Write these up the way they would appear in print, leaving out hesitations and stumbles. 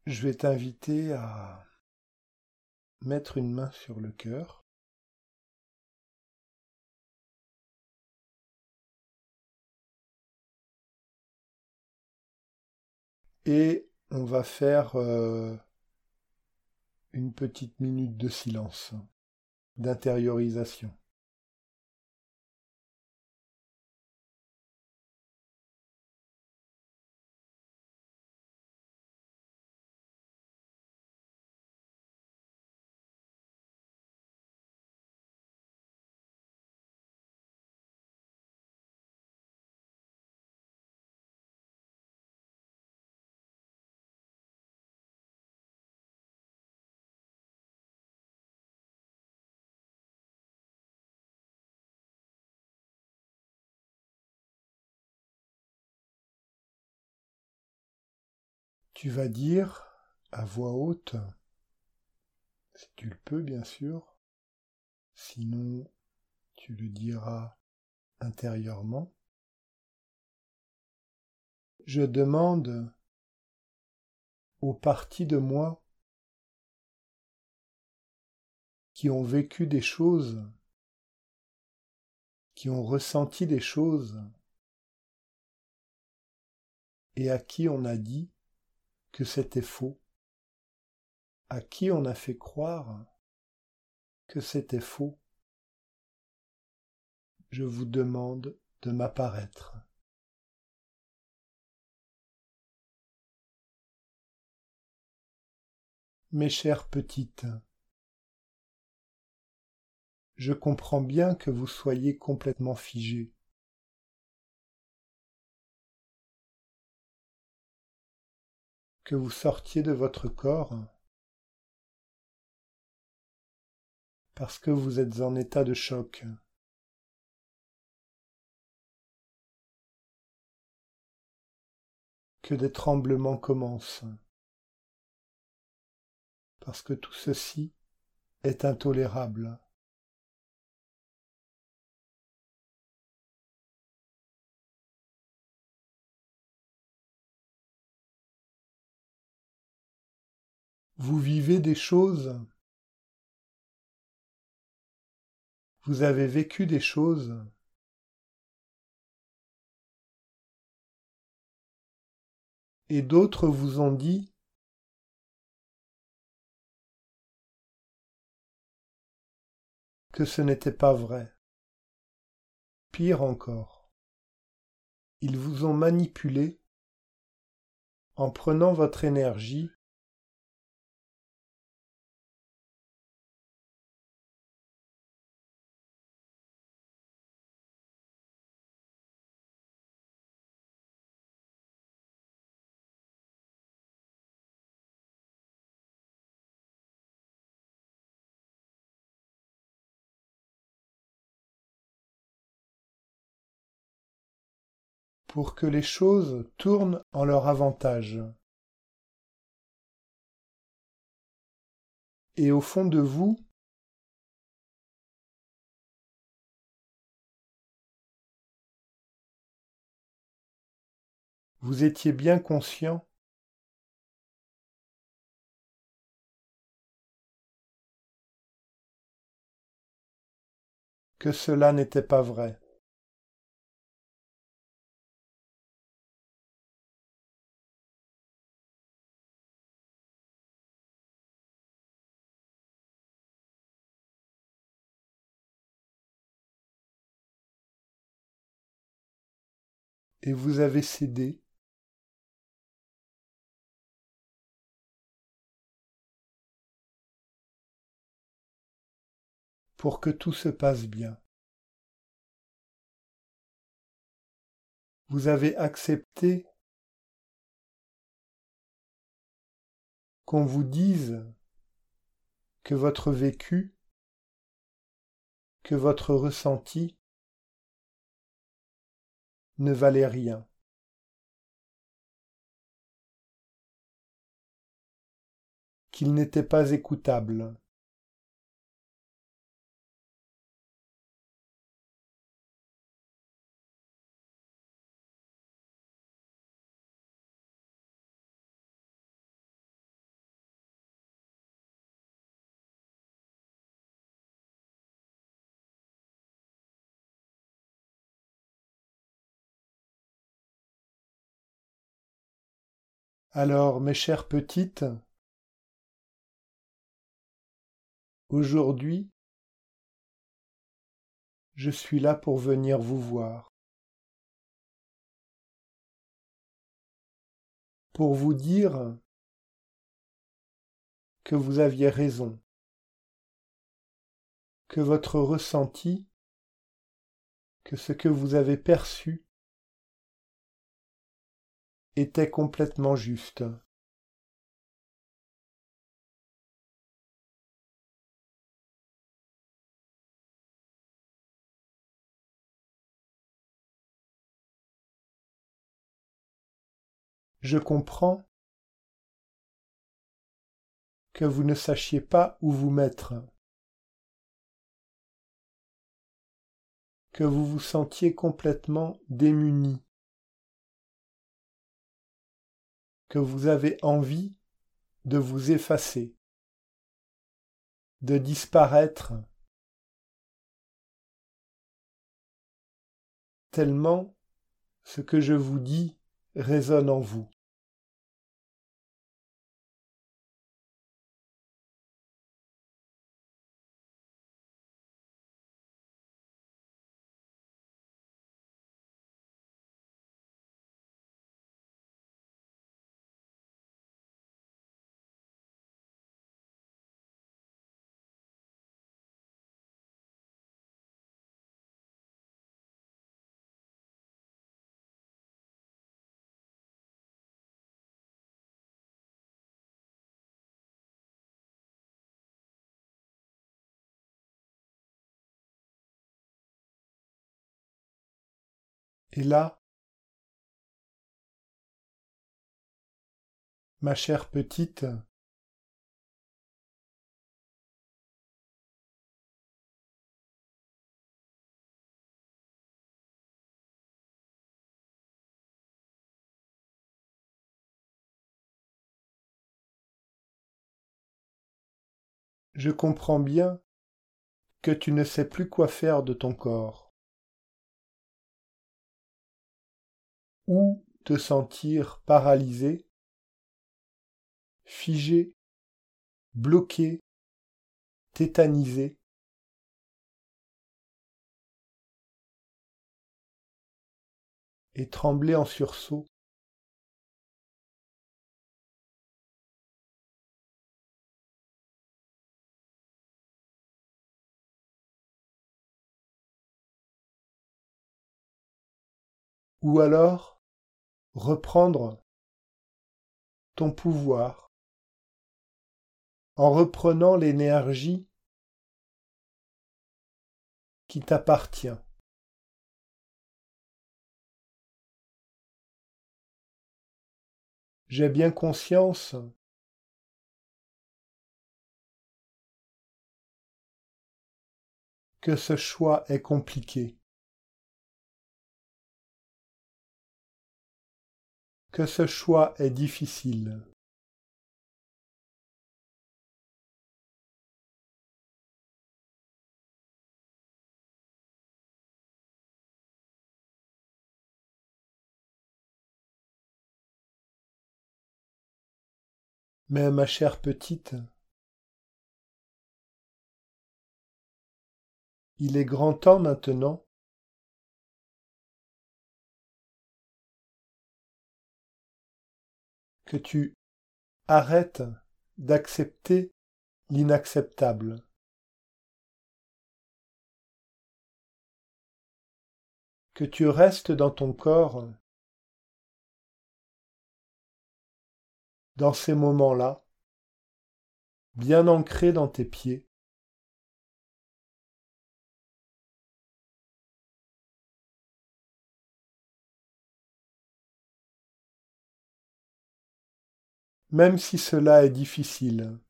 Je vais t'inviter à mettre une main sur le cœur et on va faire une petite minute de silence, d'intériorisation. Tu vas dire à voix haute, si tu le peux bien sûr, sinon tu le diras intérieurement. Je demande aux parties de moi qui ont vécu des choses, qui ont ressenti des choses, et à qui on a dit que c'était faux, à qui on a fait croire que c'était faux. Je vous demande de m'apparaître. Mes chères petites, je comprends bien que vous soyez complètement figées. Que vous sortiez de votre corps parce que vous êtes en état de choc. Que des tremblements commencent parce que tout ceci est intolérable. Vous vivez des choses, vous avez vécu des choses, et d'autres vous ont dit que ce n'était pas vrai. Pire encore, ils vous ont manipulé en prenant votre énergie pour que les choses tournent en leur avantage. Et au fond de vous, vous étiez bien conscient que cela n'était pas vrai. Et vous avez cédé pour que tout se passe bien. Vous avez accepté qu'on vous dise que votre vécu, que votre ressenti ne valait rien, qu'il n'était pas écoutable. Alors, mes chères petites, aujourd'hui, je suis là pour venir vous voir, pour vous dire que vous aviez raison, que votre ressenti, que ce que vous avez perçu était complètement juste. Je comprends que vous ne sachiez pas où vous mettre, que vous vous sentiez complètement démuni, que vous avez envie de vous effacer, de disparaître, tellement ce que je vous dis résonne en vous. Et là, ma chère petite, je comprends bien que tu ne sais plus quoi faire de ton corps, ou te sentir paralysé, figé, bloqué, tétanisé, et trembler en sursaut. Ou alors reprendre ton pouvoir en reprenant l'énergie qui t'appartient. J'ai bien conscience que ce choix est compliqué, que ce choix est difficile. Mais ma chère petite, il est grand temps maintenant que tu arrêtes d'accepter l'inacceptable, que tu restes dans ton corps, dans ces moments-là, bien ancré dans tes pieds, même si cela est difficile.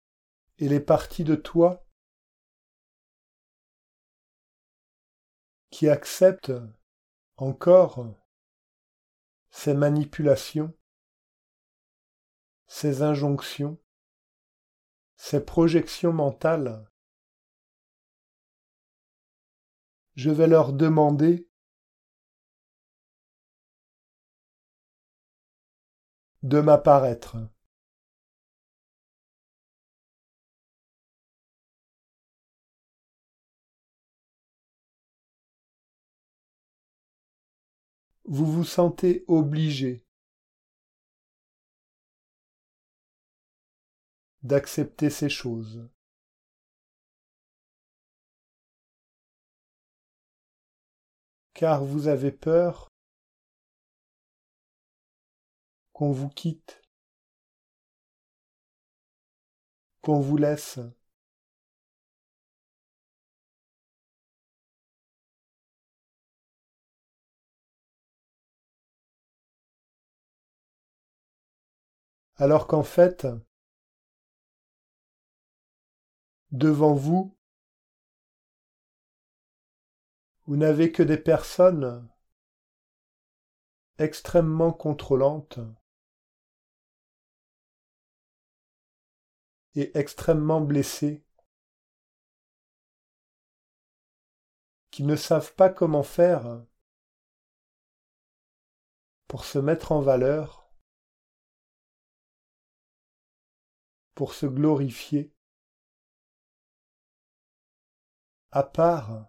Et les parties de toi qui accepte encore ces manipulations, ces injonctions, ces projections mentales, je vais leur demander de m'apparaître. Vous vous sentez obligé d'accepter ces choses. Car vous avez peur qu'on vous quitte, qu'on vous laisse. Alors qu'en fait, devant vous, vous n'avez que des personnes extrêmement contrôlantes et extrêmement blessées, qui ne savent pas comment faire pour se mettre en valeur, pour se glorifier, à part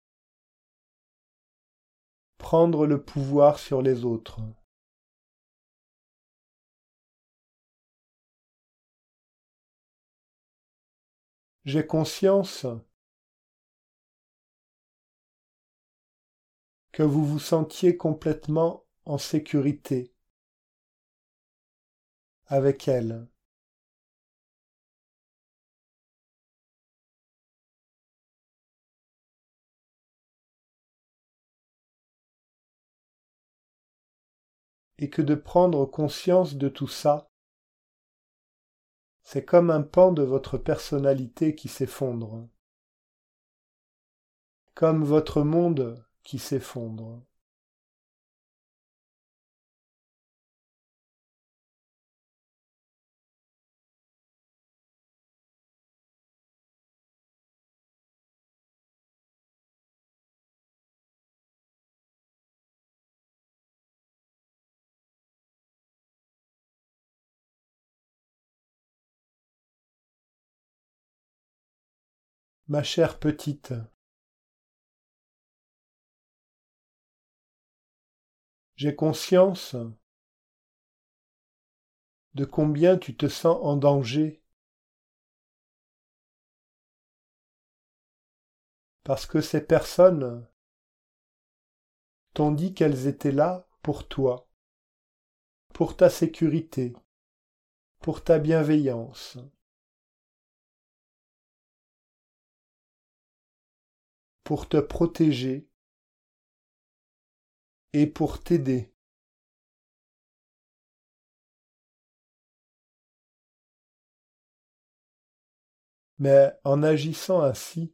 prendre le pouvoir sur les autres. J'ai conscience que vous vous sentiez complètement en sécurité avec elle. Et que de prendre conscience de tout ça, c'est comme un pan de votre personnalité qui s'effondre, comme votre monde qui s'effondre. Ma chère petite, j'ai conscience de combien tu te sens en danger, parce que ces personnes t'ont dit qu'elles étaient là pour toi, pour ta sécurité, pour ta bienveillance. Pour te protéger et pour t'aider. Mais en agissant ainsi,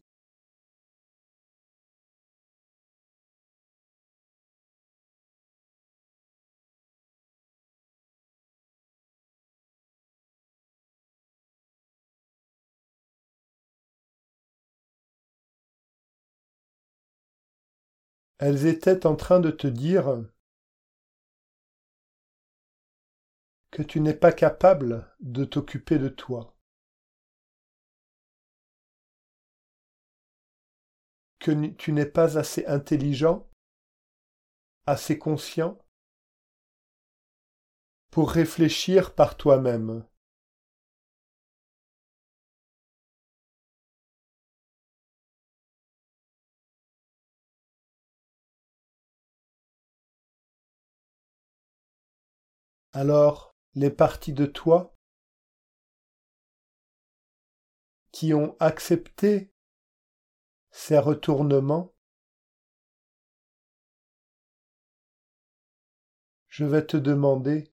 elles étaient en train de te dire que tu n'es pas capable de t'occuper de toi, que tu n'es pas assez intelligent, assez conscient pour réfléchir par toi-même. Alors, les parties de toi qui ont accepté ces retournements, je vais te demander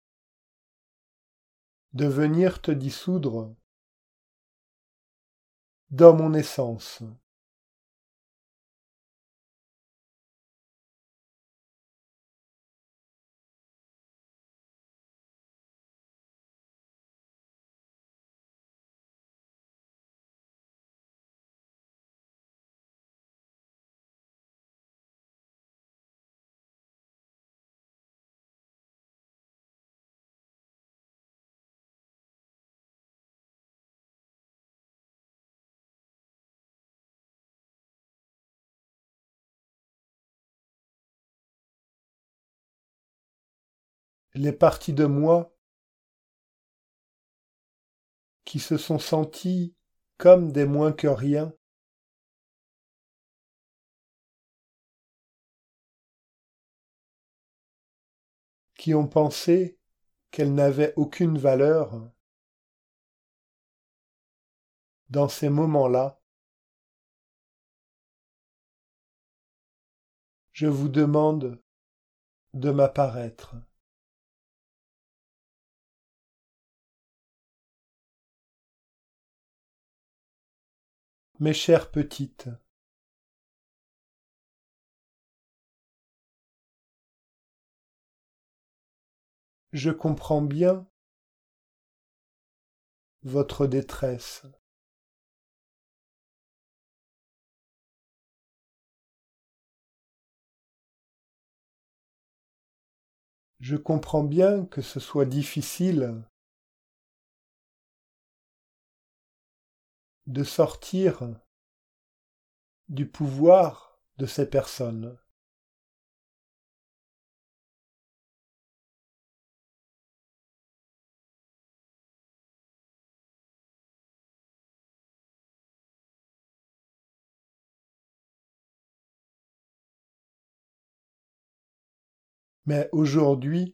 de venir te dissoudre dans mon essence. les parties de moi qui se sont senties comme des moins que rien, qui ont pensé qu'elles n'avaient aucune valeur, dans ces moments-là, je vous demande de m'apparaître. Mes chères petites, je comprends bien votre détresse. Je comprends bien que ce soit difficile de sortir du pouvoir de ces personnes. Mais aujourd'hui,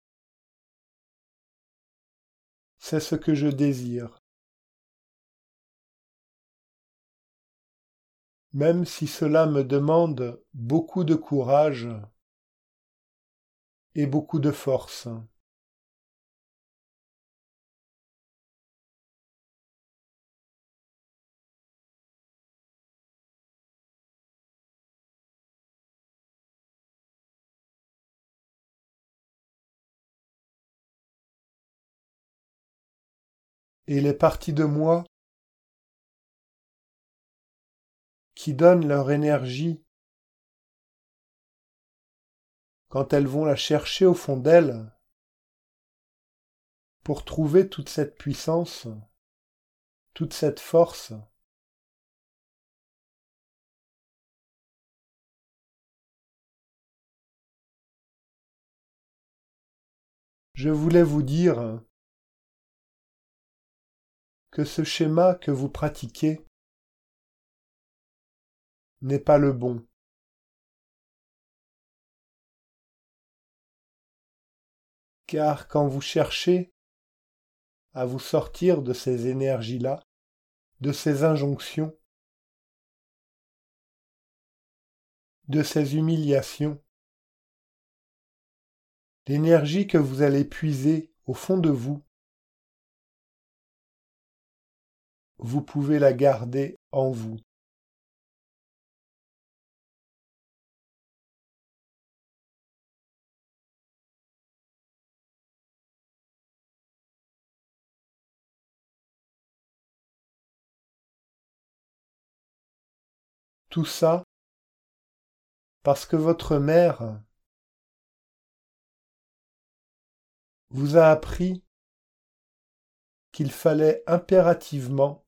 c'est ce que je désire, même si cela me demande beaucoup de courage et beaucoup de force. Et les parties de moi qui donnent leur énergie quand elles vont la chercher au fond d'elles pour trouver toute cette puissance, toute cette force, je voulais vous dire que ce schéma que vous pratiquez n'est pas le bon. Car quand vous cherchez à vous sortir de ces énergies-là, de ces injonctions, de ces humiliations, l'énergie que vous allez puiser au fond de vous, vous pouvez la garder en vous. Tout ça parce que votre mère vous a appris qu'il fallait impérativement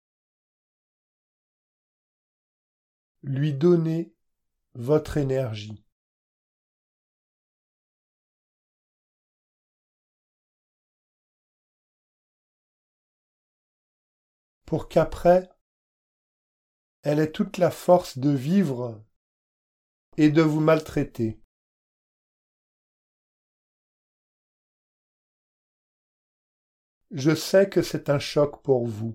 lui donner votre énergie. Pour qu'après, elle ait toute la force de vivre et de vous maltraiter. Je sais que c'est un choc pour vous.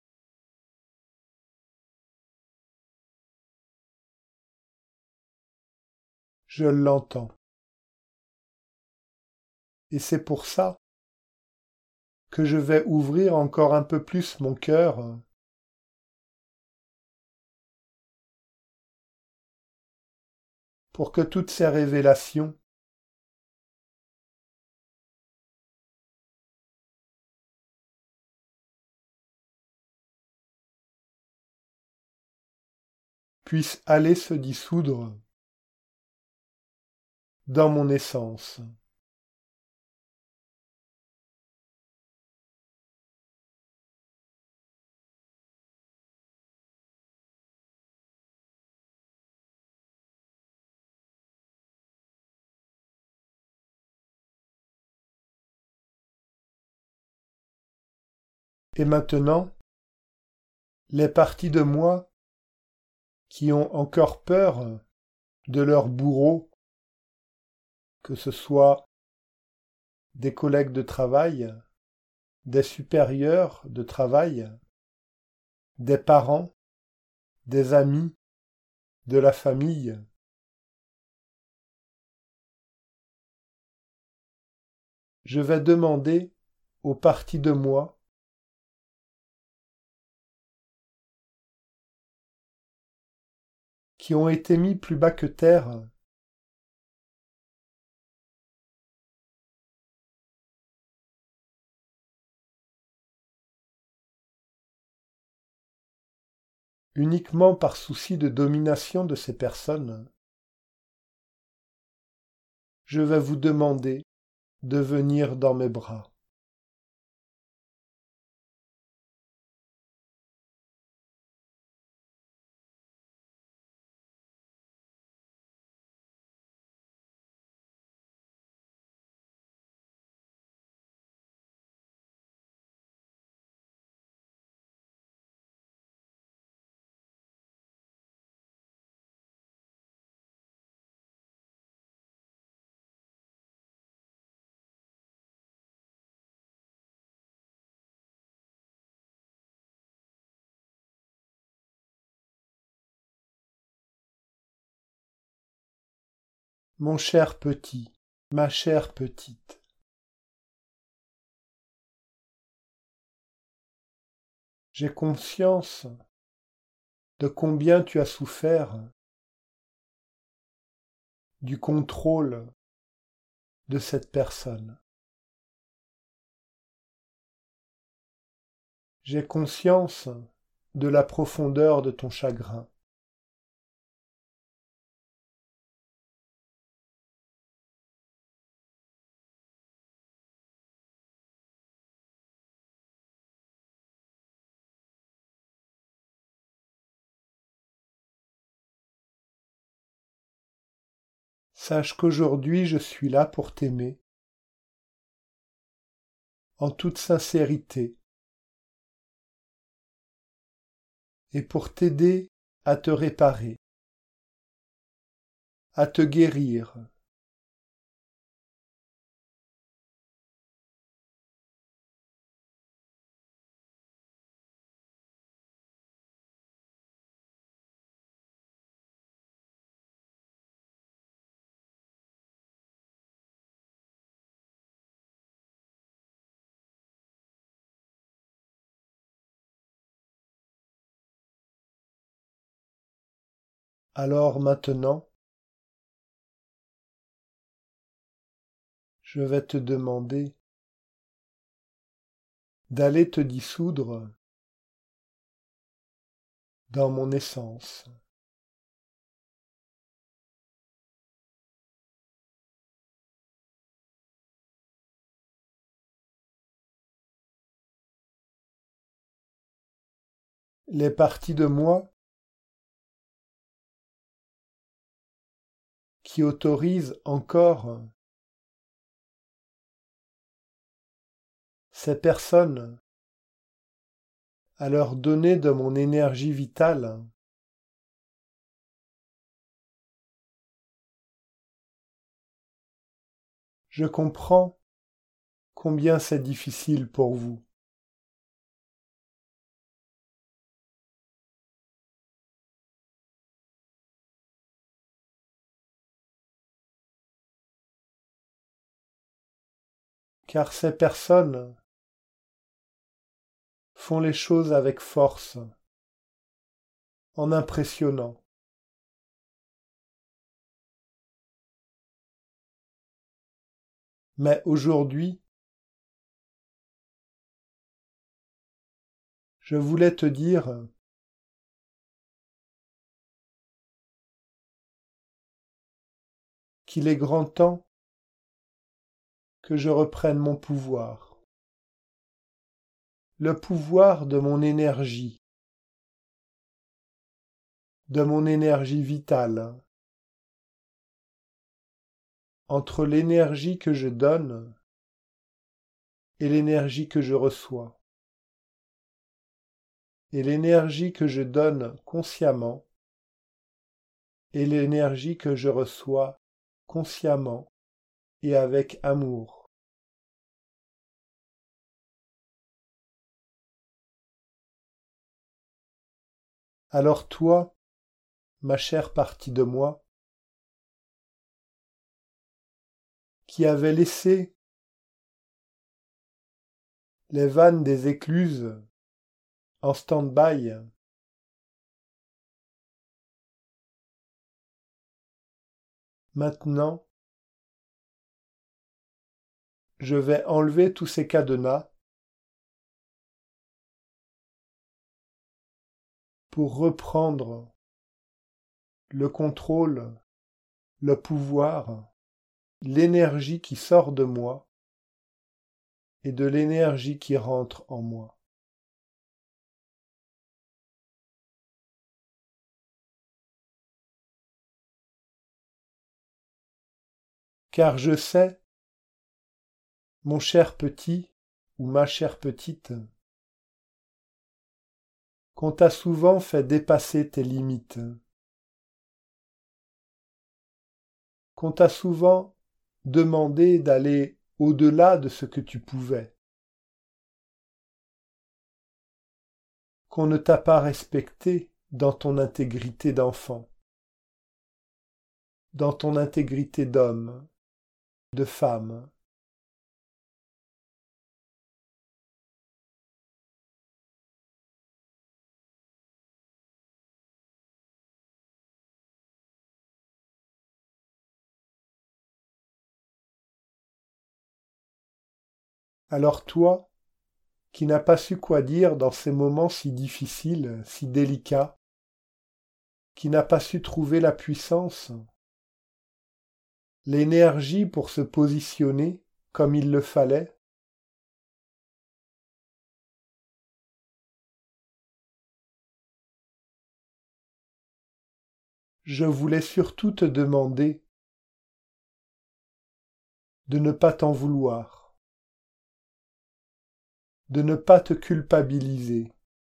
Je l'entends. Et c'est pour ça que je vais ouvrir encore un peu plus mon cœur pour que toutes ces révélations puissent aller se dissoudre dans mon essence. Et maintenant, les parties de moi qui ont encore peur de leurs bourreaux, que ce soit des collègues de travail, des supérieurs de travail, des parents, des amis, de la famille. Je vais demander aux parties de moi qui ont été mis plus bas que terre uniquement par souci de domination de ces personnes, je vais vous demander de venir dans mes bras. Mon cher petit, ma chère petite, j'ai conscience de combien tu as souffert du contrôle de cette personne. J'ai conscience de la profondeur de ton chagrin. Sache qu'aujourd'hui je suis là pour t'aimer, en toute sincérité, et pour t'aider à te réparer, à te guérir. Alors maintenant, je vais te demander d'aller te dissoudre dans mon essence. Les parties de moi qui autorisent encore ces personnes à leur donner de mon énergie vitale, je comprends combien c'est difficile pour vous. Car ces personnes font les choses avec force, en impressionnant. Mais aujourd'hui, je voulais te dire qu'il est grand temps que je reprenne mon pouvoir, le pouvoir de mon énergie vitale, entre l'énergie que je donne et l'énergie que je reçois. et l'énergie que je donne consciemment et l'énergie que je reçois consciemment et avec amour. Alors toi, ma chère partie de moi, qui avait laissé les vannes des écluses en stand-by, maintenant, je vais enlever tous ces cadenas pour reprendre le contrôle, le pouvoir, l'énergie qui sort de moi et de l'énergie qui rentre en moi. Car je sais, mon cher petit ou ma chère petite, qu'on t'a souvent fait dépasser tes limites, qu'on t'a souvent demandé d'aller au-delà de ce que tu pouvais, qu'on ne t'a pas respecté dans ton intégrité d'enfant, dans ton intégrité d'homme, de femme. Alors toi, qui n'as pas su quoi dire dans ces moments si difficiles, si délicats, qui n'a pas su trouver la puissance, l'énergie pour se positionner comme il le fallait, je voulais surtout te demander de ne pas t'en vouloir, de ne pas te culpabiliser,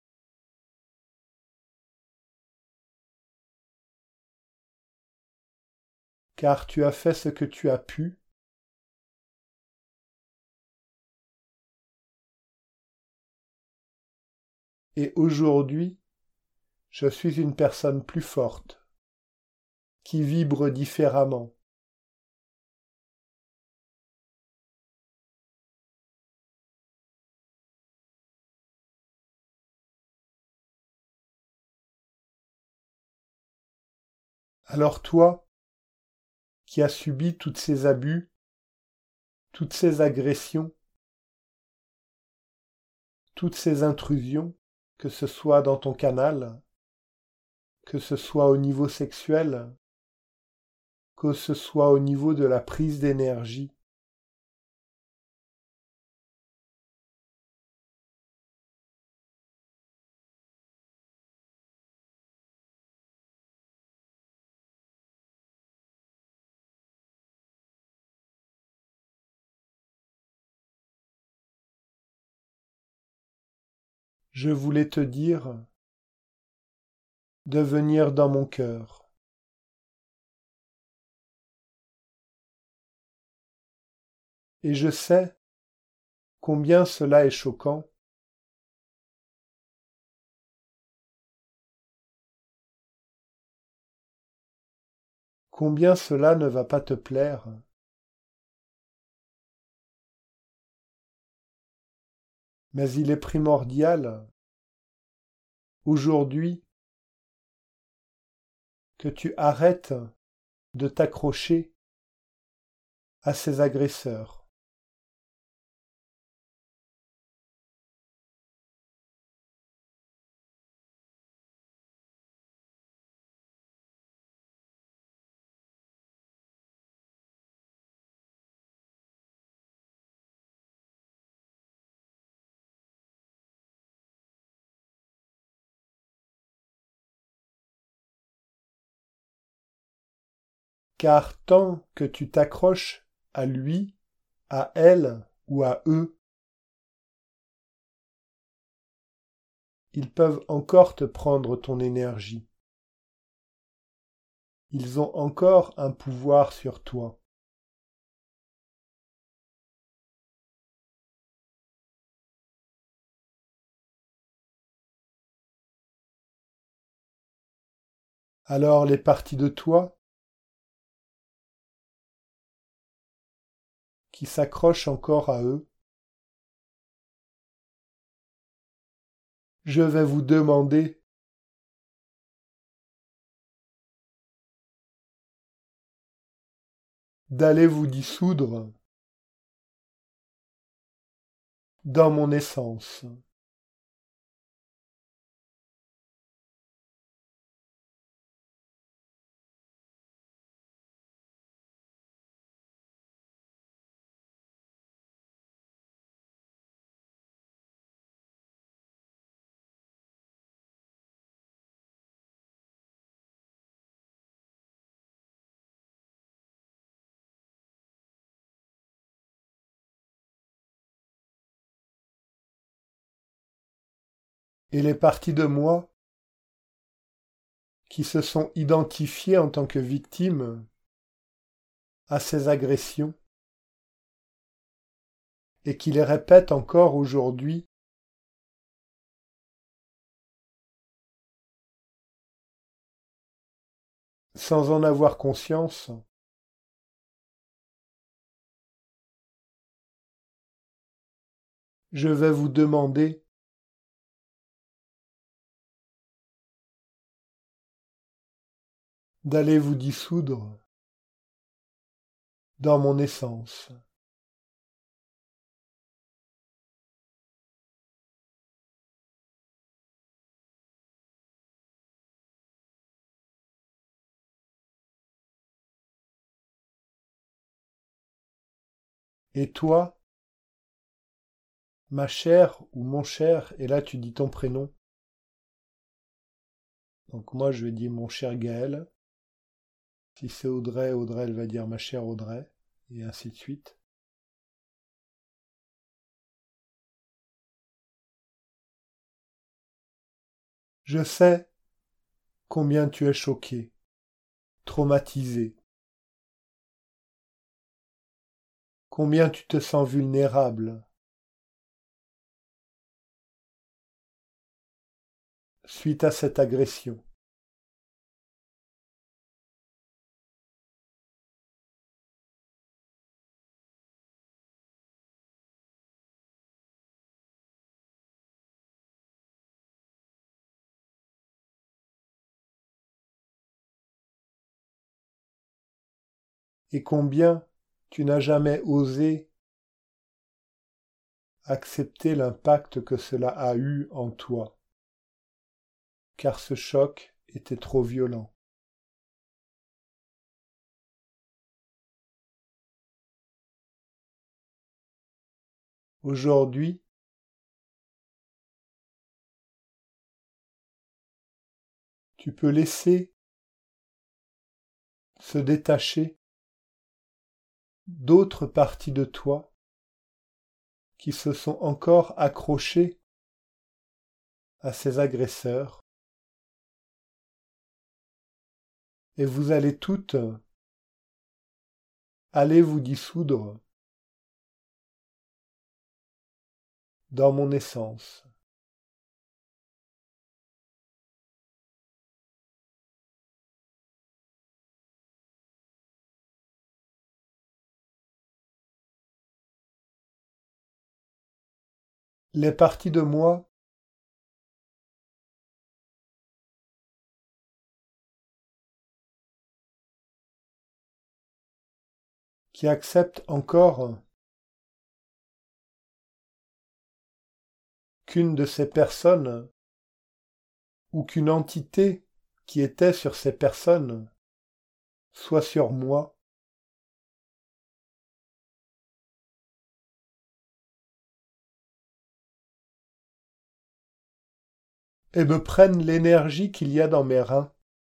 car tu as fait ce que tu as pu, et aujourd'hui, je suis une personne plus forte, qui vibre différemment. Alors toi, qui as subi tous ces abus, toutes ces agressions, toutes ces intrusions, que ce soit dans ton canal, que ce soit au niveau sexuel, que ce soit au niveau de la prise d'énergie, je voulais te dire de venir dans mon cœur. Et je sais combien cela est choquant, combien cela ne va pas te plaire, mais il est primordial, aujourd'hui, que tu arrêtes de t'accrocher à ces agresseurs. Car tant que tu t'accroches à lui, à elle ou à eux, ils peuvent encore te prendre ton énergie. Ils ont encore un pouvoir sur toi. Alors les parties de toi qui s'accrochent encore à eux, je vais vous demander d'aller vous dissoudre dans mon essence. Et les parties de moi qui se sont identifiées en tant que victimes à ces agressions et qui les répètent encore aujourd'hui, sans en avoir conscience, je vais vous demander d'aller vous dissoudre dans mon essence. Et toi, ma chère ou mon cher, et là tu dis ton prénom. Donc moi je vais dire mon cher Gaël. Si c'est Audrey, Audrey elle va dire ma chère Audrey, et ainsi de suite. Je sais combien tu es choqué, traumatisé, combien tu te sens vulnérable suite à cette agression. Et combien tu n'as jamais osé accepter l'impact que cela a eu en toi, car ce choc était trop violent. Aujourd'hui, tu peux laisser se détacher d'autres parties de toi qui se sont encore accrochées à ces agresseurs, et vous allez toutes aller vous dissoudre dans mon essence. Les parties de moi qui acceptent encore qu'une de ces personnes ou qu'une entité qui était sur ces personnes soit sur moi, et me prennent l'énergie qu'il y a dans mes reins.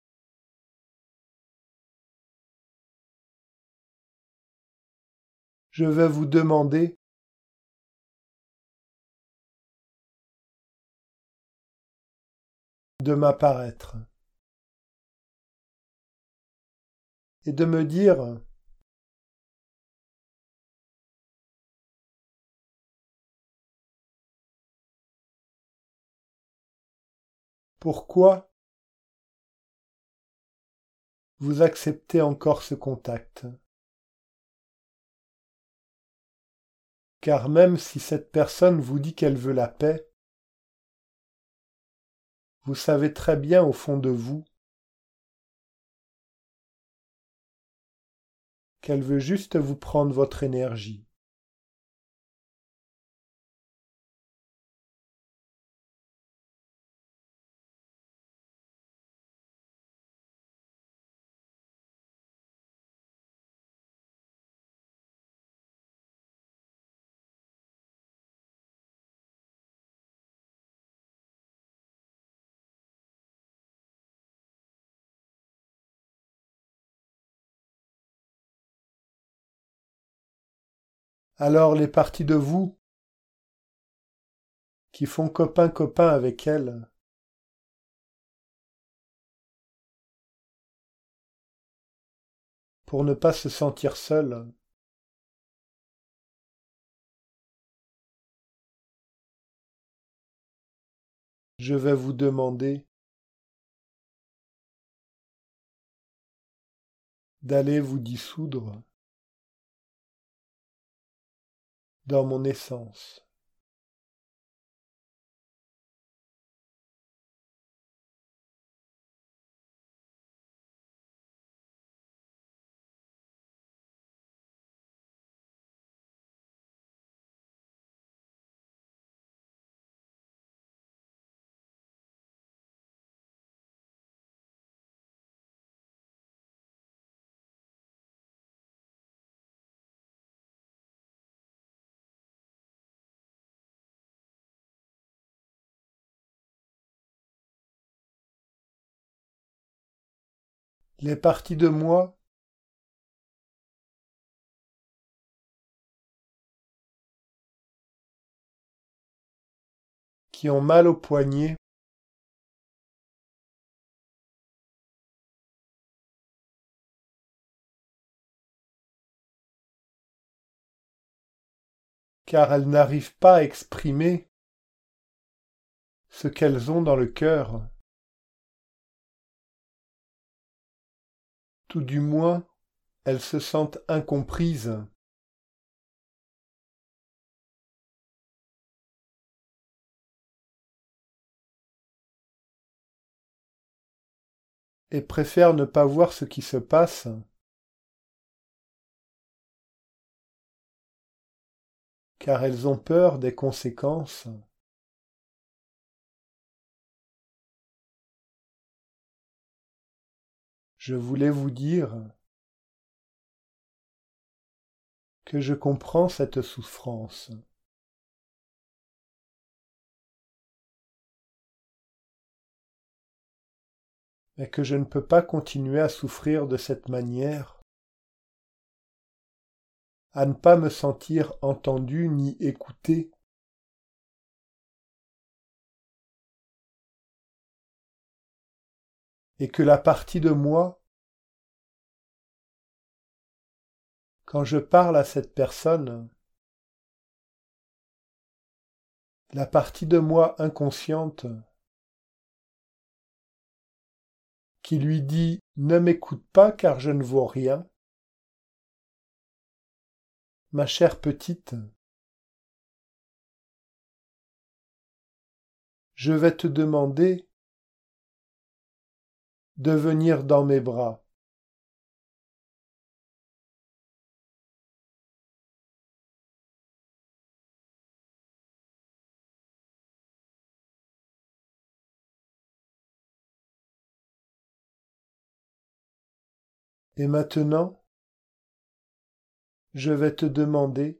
Je vais vous demander de m'apparaître et de me dire pourquoi vous acceptez encore ce contact. Car même si cette personne vous dit qu'elle veut la paix, vous savez très bien au fond de vous qu'elle veut juste vous prendre votre énergie. Alors les parties de vous qui font copain-copain avec elle, pour ne pas se sentir seul, je vais vous demander d'aller vous dissoudre dans mon essence. Les parties de moi qui ont mal au poignet, car elles n'arrivent pas à exprimer ce qu'elles ont dans le cœur, tout du moins elles se sentent incomprises. Et préfèrent ne pas voir ce qui se passe, car elles ont peur des conséquences. Je voulais vous dire que je comprends cette souffrance, mais que je ne peux pas continuer à souffrir de cette manière, à ne pas me sentir entendu ni écouté, et que la partie de moi, quand je parle à cette personne, la partie de moi inconsciente qui lui dit « Ne m'écoute pas car je ne vaux rien », ma chère petite, je vais te demander de venir dans mes bras. Et maintenant, je vais te demander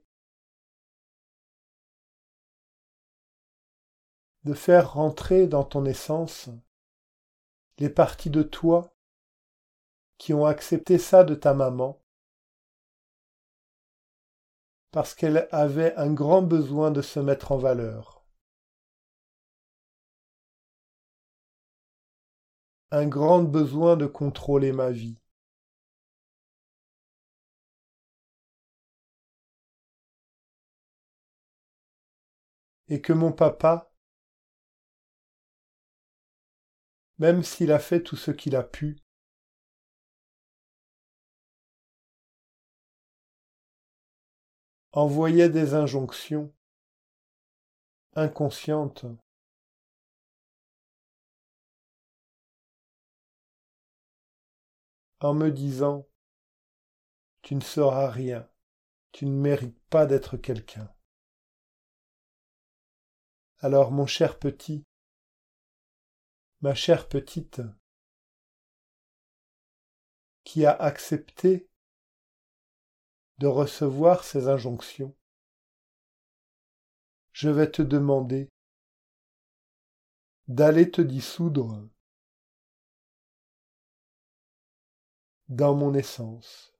de faire rentrer dans ton essence les parties de toi qui ont accepté ça de ta maman, parce qu'elle avait un grand besoin de se mettre en valeur. un grand besoin de contrôler ma vie. Et que mon papa, même s'il a fait tout ce qu'il a pu, envoyait des injonctions inconscientes en me disant « Tu ne seras rien, tu ne mérites pas d'être quelqu'un. » Alors mon cher petit, ma chère petite, qui a accepté de recevoir ces injonctions, je vais te demander d'aller te dissoudre dans mon essence.